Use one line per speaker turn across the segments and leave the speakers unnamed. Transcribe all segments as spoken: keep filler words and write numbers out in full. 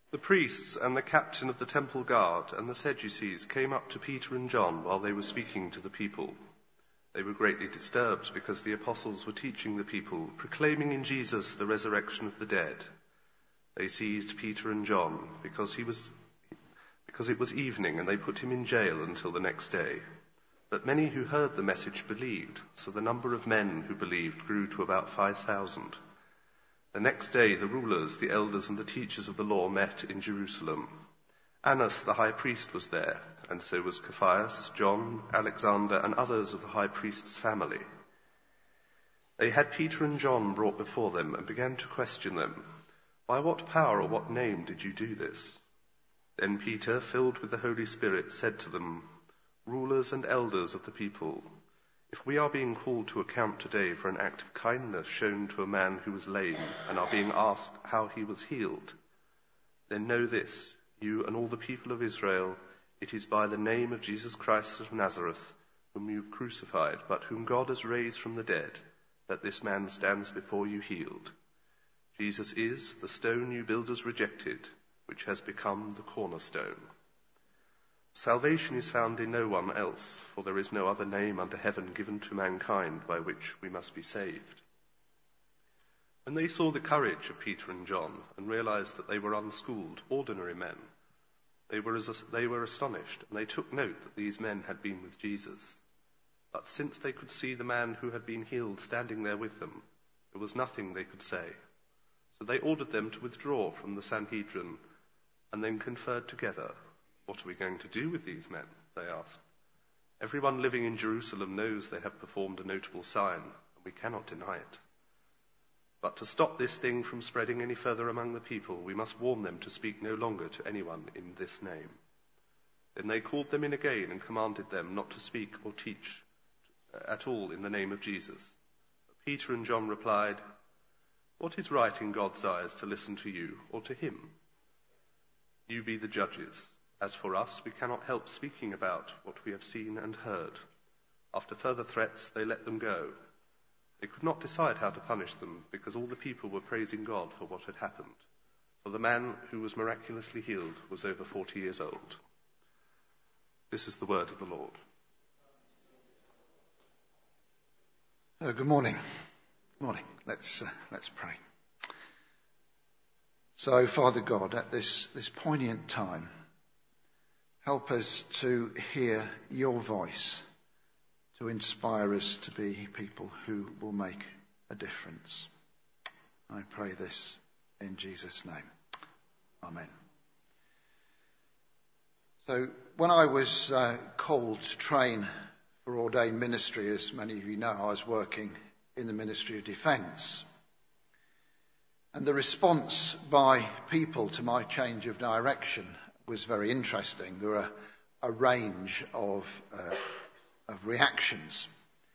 The priests and the captain of the temple guard and the Sadducees came up to Peter and John while they were speaking to the people. They were greatly disturbed because the apostles were teaching the people, proclaiming in Jesus the resurrection of the dead. They seized Peter and John because he was because it was evening, and they put him in jail until the next day. But many who heard the message believed, so the number of men who believed grew to about five thousand. The next day the rulers, the elders and the teachers of the law met in Jerusalem. Annas the high priest was there, and so was Caiaphas, John, Alexander and others of the high priest's family. They had Peter and John brought before them and began to question them. By what power or what name did you do this? Then Peter, filled with the Holy Spirit, said to them, Rulers and elders of the people, if we are being called to account today for an act of kindness shown to a man who was lame and are being asked how he was healed, then know this, you and all the people of Israel, it is by the name of Jesus Christ of Nazareth, whom you have crucified, but whom God has raised from the dead, that this man stands before you healed. Jesus is the stone you builders rejected, which has become the cornerstone. Salvation is found in no one else, for there is no other name under heaven given to mankind by which we must be saved. When they saw the courage of Peter and John and realized that they were unschooled, ordinary men, they were, as, they were astonished, and they took note that these men had been with Jesus. But since they could see the man who had been healed standing there with them, there was nothing they could say. So they ordered them to withdraw from the Sanhedrin, and then conferred together. What are we going to do with these men? They asked. Everyone living in Jerusalem knows they have performed a notable sign, and we cannot deny it. But to stop this thing from spreading any further among the people, we must warn them to speak no longer to anyone in this name. Then they called them in again and commanded them not to speak or teach at all in the name of Jesus. But Peter and John replied, What is right in God's eyes, to listen to you or to him? You be the judges. As for us, we cannot help speaking about what we have seen and heard. After further threats, they let them go. They could not decide how to punish them, because all the people were praising God for what had happened. For the man who was miraculously healed was over forty years old. This is the word of the Lord.
Uh, good morning. Good morning. Let's uh, let's pray. So, Father God, at this, this poignant time, help us to hear your voice, to inspire us to be people who will make a difference. I pray this in Jesus' name. Amen. So, when I was uh, called to train for ordained ministry, as many of you know, I was working in the Ministry of Defence. And the response by people to my change of direction was very interesting. There were a range of, uh, of reactions.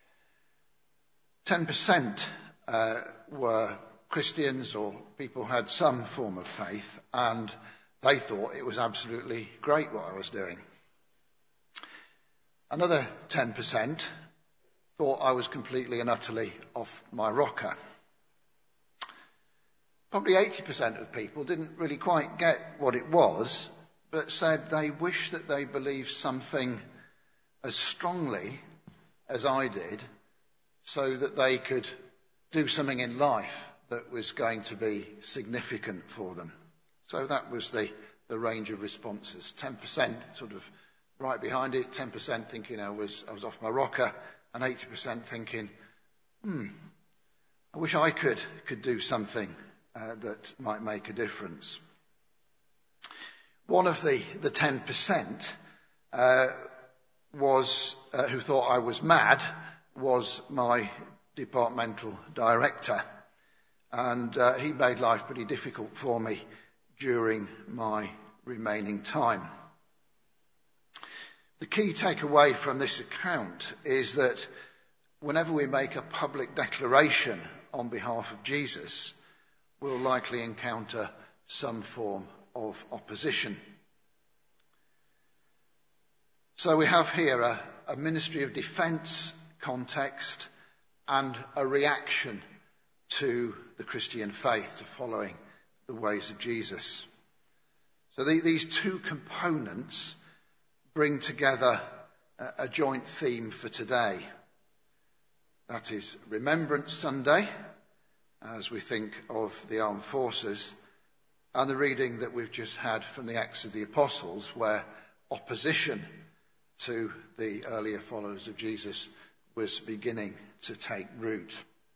ten percent uh, were Christians or people who had some form of faith, and they thought it was absolutely great what I was doing. Another ten percent thought I was completely and utterly off my rocker. Probably eighty percent of people didn't really quite get what it was, but said they wish that they believed something as strongly as I did, so that they could do something in life that was going to be significant for them. So that was the, the range of responses. ten percent sort of right behind it, ten percent thinking I was, I was off my rocker, and eighty percent thinking, hmm, I wish I could, could do something uh, that might make a difference. One of the, the ten percent uh, was, uh, who thought I was mad, was my departmental director. And uh, he made life pretty difficult for me during my remaining time. The key takeaway from this account is that whenever we make a public declaration on behalf of Jesus, we'll likely encounter some form of opposition. So we have here a, a Ministry of Defence context and a reaction to the Christian faith, to following the ways of Jesus. So the, these two components bring together a, a joint theme for today. That is Remembrance Sunday, as we think of the armed forces, and the reading that we've just had from the Acts of the Apostles, where opposition to the earlier followers of Jesus was beginning to take root.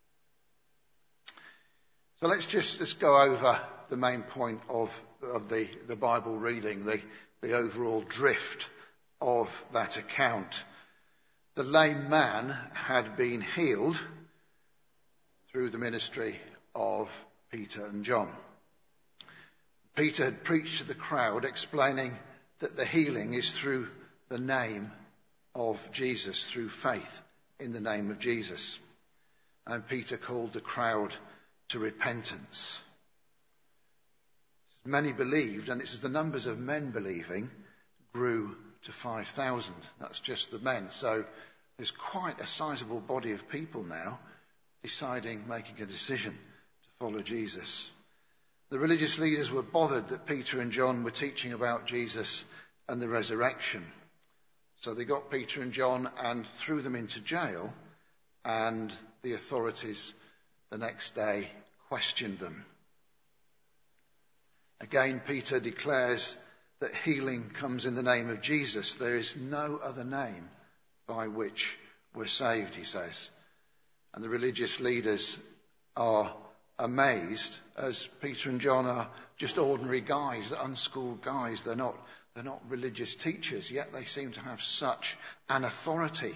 So let's just let's go over the main point of, of the, the Bible reading, the, the overall drift of that account. The lame man had been healed through the ministry of Peter and John. Peter had preached to the crowd, explaining that the healing is through the name of Jesus, through faith in the name of Jesus. And Peter called the crowd to repentance. Many believed, and it says the numbers of men believing grew to five thousand. That's just the men. So there's quite a sizable body of people now deciding, making a decision to follow Jesus. The religious leaders were bothered that Peter and John were teaching about Jesus and the resurrection. So they got Peter and John and threw them into jail, and the authorities the next day questioned them. Again, Peter declares that healing comes in the name of Jesus. There is no other name by which we're saved, he says. And the religious leaders are amazed, as Peter and John are just ordinary guys, unschooled guys. They're not, they're not religious teachers, yet they seem to have such an authority.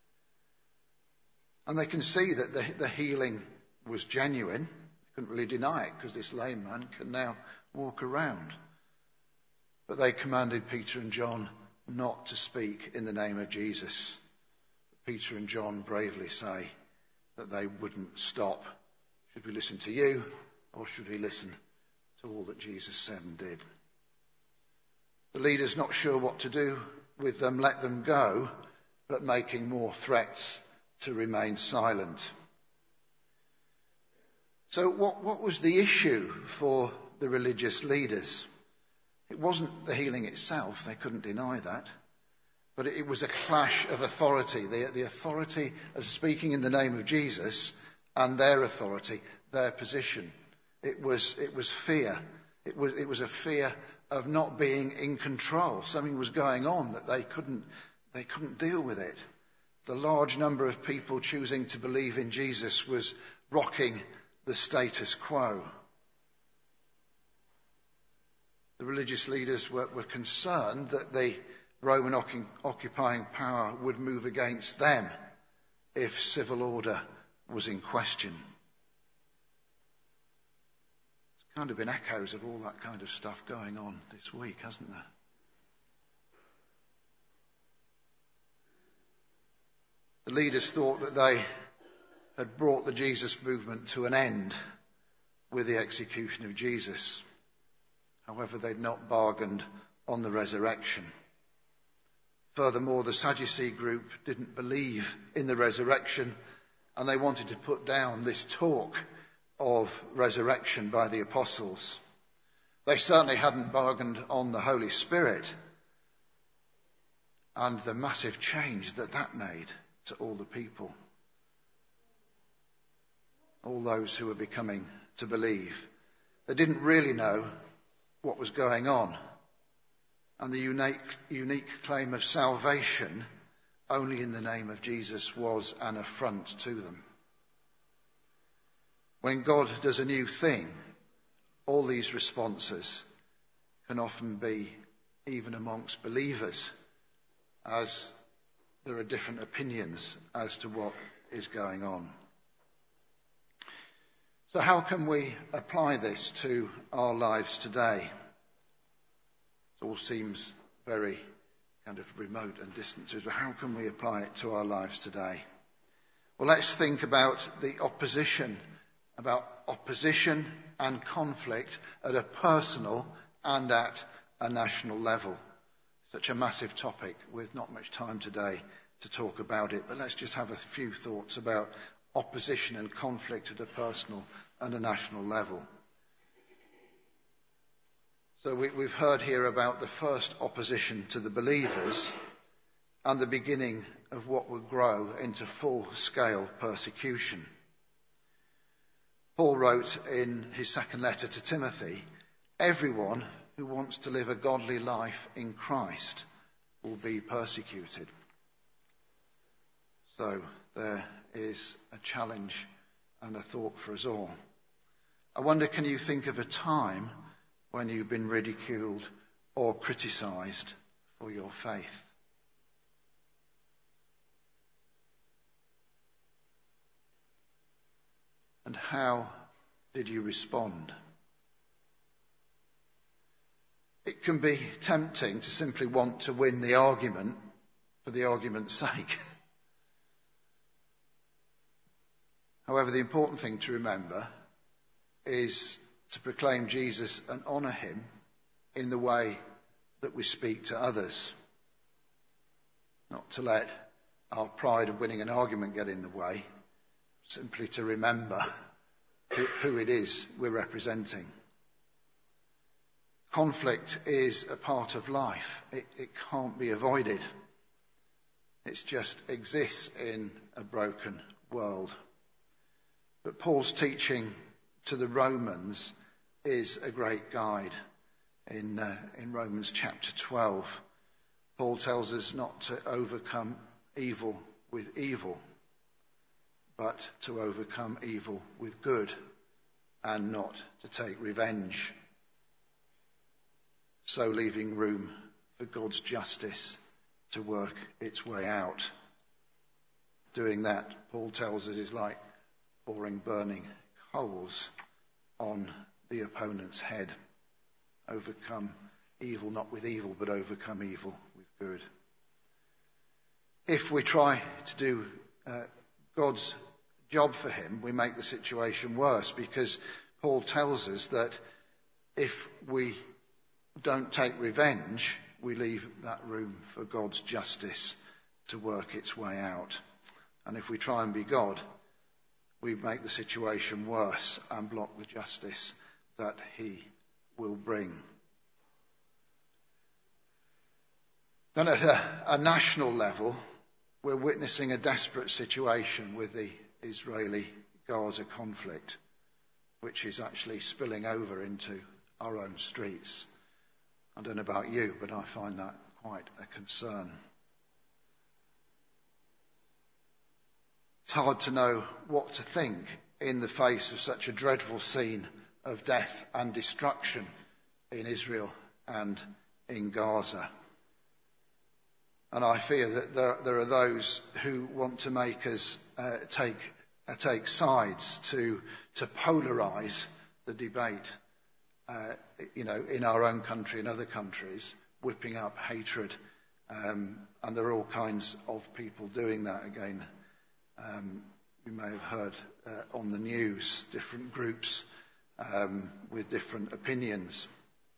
And they can see that the, the healing was genuine. Couldn't really deny it, because this lame man can now walk around. But they commanded Peter and John not to speak in the name of Jesus. Peter and John bravely say that they wouldn't stop. Should we listen to you, or should we listen to all that Jesus said and did? The leaders, not sure what to do with them, let them go, but making more threats to remain silent. So what, what was the issue for the religious leaders? It wasn't the healing itself, they couldn't deny that, but it was a clash of authority, the, the authority of speaking in the name of Jesus and their authority, their position. It was, it was fear. It was, it was a fear of not being in control. Something was going on that they couldn't, they couldn't deal with it. The large number of people choosing to believe in Jesus was rocking the status quo. The religious leaders were, were concerned that the Roman occupying power would move against them if civil order was in question. There's kind of been echoes of all that kind of stuff going on this week, hasn't there? The leaders thought that they had brought the Jesus movement to an end with the execution of Jesus. However, they'd not bargained on the resurrection. Furthermore, the Sadducee group didn't believe in the resurrection, and they wanted to put down this talk of resurrection by the apostles. They certainly hadn't bargained on the Holy Spirit and the massive change that that made to all the people. All those who were becoming to believe. They didn't really know what was going on. And the unique, unique claim of salvation only in the name of Jesus was an affront to them. When God does a new thing, all these responses can often be even amongst believers, as there are different opinions as to what is going on. So how can we apply this to our lives today? It all seems very kind of remote and distant to us, but how can we apply it to our lives today? Well, let's think about the opposition, about opposition and conflict at a personal and at a national level. Such a massive topic with not much time today to talk about it, but let's just have a few thoughts about opposition and conflict at a personal and a national level. So we, we've heard here about the first opposition to the believers and the beginning of what would grow into full-scale persecution. Paul wrote in his second letter to Timothy, "Everyone who wants to live a godly life in Christ will be persecuted." So there is a challenge and a thought for us all. I wonder, can you think of a time when you've been ridiculed or criticised for your faith? And how did you respond? It can be tempting to simply want to win the argument for the argument's sake. However, the important thing to remember is to proclaim Jesus and honour him in the way that we speak to others. Not to let our pride of winning an argument get in the way, simply to remember who, who it is we're representing. Conflict is a part of life. It, it can't be avoided. It just exists in a broken world. But Paul's teaching to the Romans is a great guide. In, uh, in Romans chapter twelve, Paul tells us not to overcome evil with evil, but to overcome evil with good, and not to take revenge. So leaving room for God's justice to work its way out. Doing that, Paul tells us, is like pouring burning coals on the opponent's head. Overcome evil not with evil, but overcome evil with good. If we try to do uh, God's job for him, we make the situation worse, because Paul tells us that if we don't take revenge, we leave that room for God's justice to work its way out. And if we try and be God, we make the situation worse and block the justice that he will bring. Then at a, a national level, we're witnessing a desperate situation with the Israeli-Gaza conflict, which is actually spilling over into our own streets. I don't know about you, but I find that quite a concern. It's hard to know what to think in the face of such a dreadful scene of death and destruction in Israel and in Gaza. And I fear that there, there are those who want to make us uh, take uh, take sides, to to polarise the debate, uh, you know, in our own country and other countries, whipping up hatred. Um, and there are all kinds of people doing that again. Um, you may have heard uh, on the news, different groups um, with different opinions.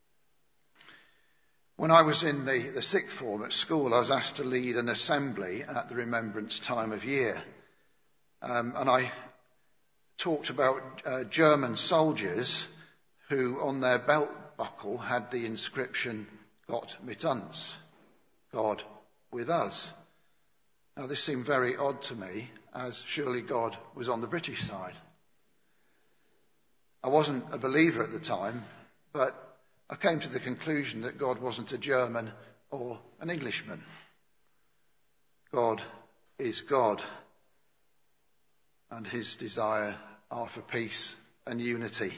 When I was in the, the sixth form at school, I was asked to lead an assembly at the remembrance time of year. Um, and I talked about uh, German soldiers who on their belt buckle had the inscription, Gott mit uns, God with us. Now this seemed very odd to me, as surely God was on the British side. I wasn't a believer at the time, but I came to the conclusion that God wasn't a German or an Englishman. God is God, and his desire are for peace and unity,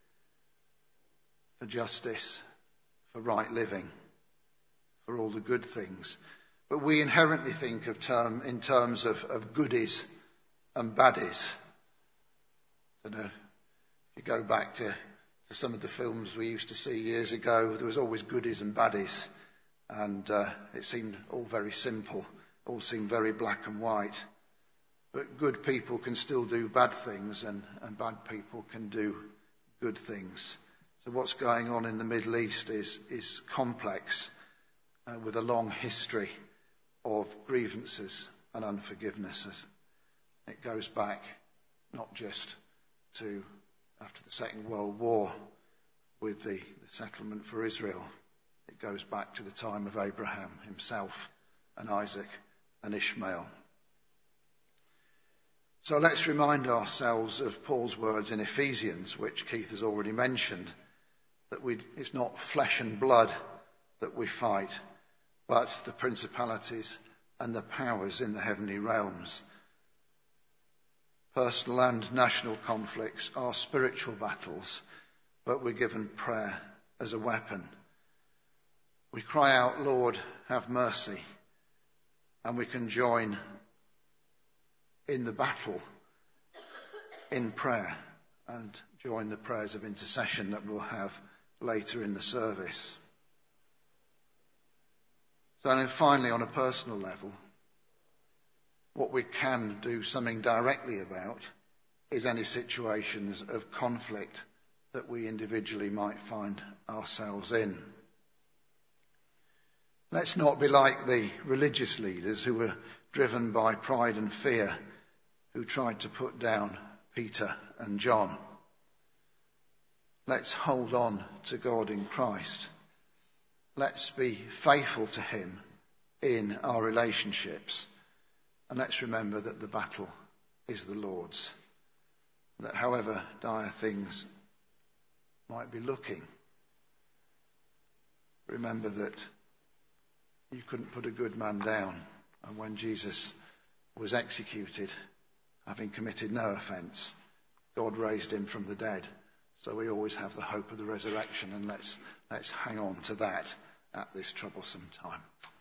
for justice, for right living, for all the good things. But we inherently think of term in terms of, of goodies and baddies. I don't know, if you go back to, to some of the films we used to see years ago, there was always goodies and baddies. And uh, it seemed all very simple, all seemed very black and white. But good people can still do bad things, and, and bad people can do good things. So what's going on in the Middle East is, is complex, uh, with a long history of grievances and unforgivenesses. It goes back not just to after the Second World War, with the, the settlement for Israel. It goes back to the time of Abraham himself and Isaac and Ishmael. So let's remind ourselves of Paul's words in Ephesians, which Keith has already mentioned, that we, it's not flesh and blood that we fight, but the principalities and the powers in the heavenly realms. Personal and national conflicts are spiritual battles, but we're given prayer as a weapon. We cry out, Lord, have mercy, and we can join in the battle in prayer and join the prayers of intercession that we'll have later in the service. So then finally, on a personal level, what we can do something directly about is any situations of conflict that we individually might find ourselves in. Let's not be like the religious leaders who were driven by pride and fear, who tried to put down Peter and John. Let's hold on to God in Christ. Let's be faithful to him in our relationships. And let's remember that the battle is the Lord's. That however dire things might be looking, remember that you couldn't put a good man down. And when Jesus was executed, having committed no offence, God raised him from the dead. So we always have the hope of the resurrection, and let's let's hang on to that at this troublesome time.